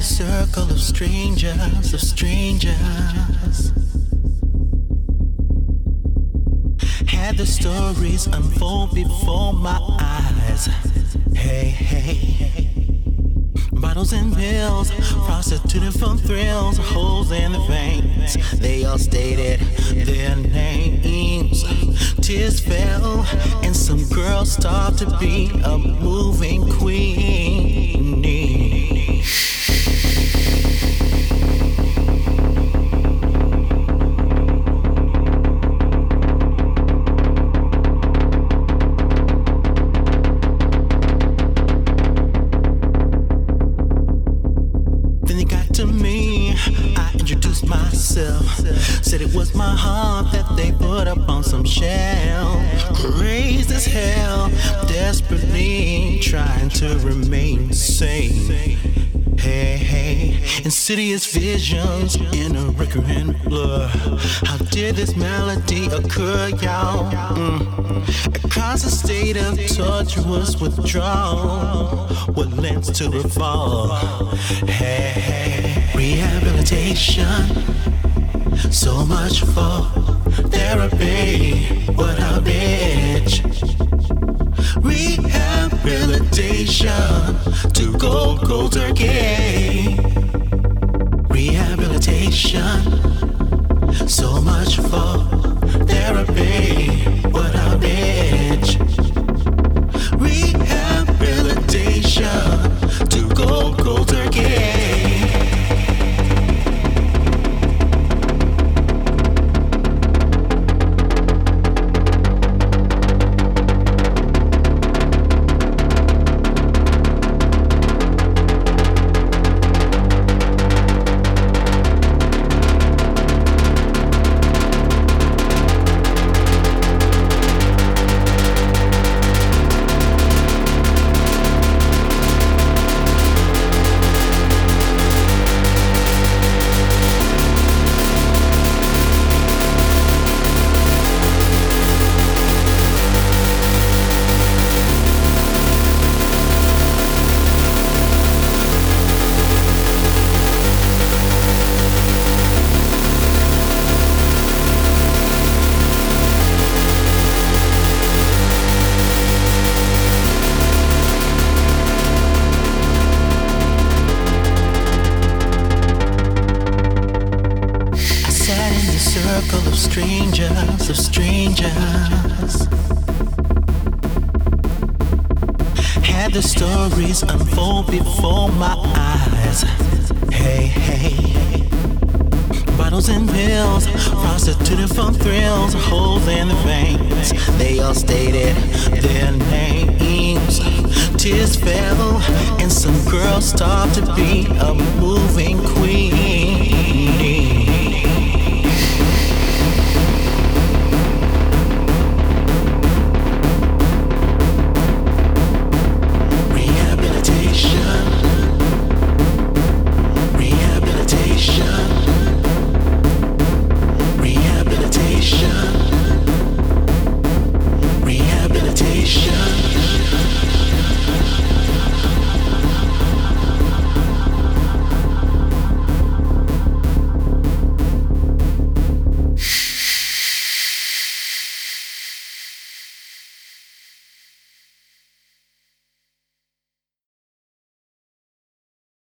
circle of strangers, Had the stories unfold before my eyes. Hey, hey. Bottles and pills, prostituted for thrills, holes in the veins. They all stated their names. Tears fell, and some girl started to be a moving queen. Said it was my heart that they put up on some shelf. Crazy as hell, desperately trying to remain sane. Hey, hey, insidious visions in a recurrent blur. How did this melody occur, y'all? A constant state of tortuous withdrawal, what lends to a fall. Hey, hey, rehabilitation. So much for therapy, what a bitch. Rehabilitation to go cold turkey. Rehabilitation. So much for therapy, what a bitch. Rehabilitation to go cold turkey. Circle of strangers. Had the stories unfold before my eyes. Hey, hey. Bottles and pills, prostituted for thrills, holes in the veins. They all stated their names. Tears fell, and some girl started to be a moving queen.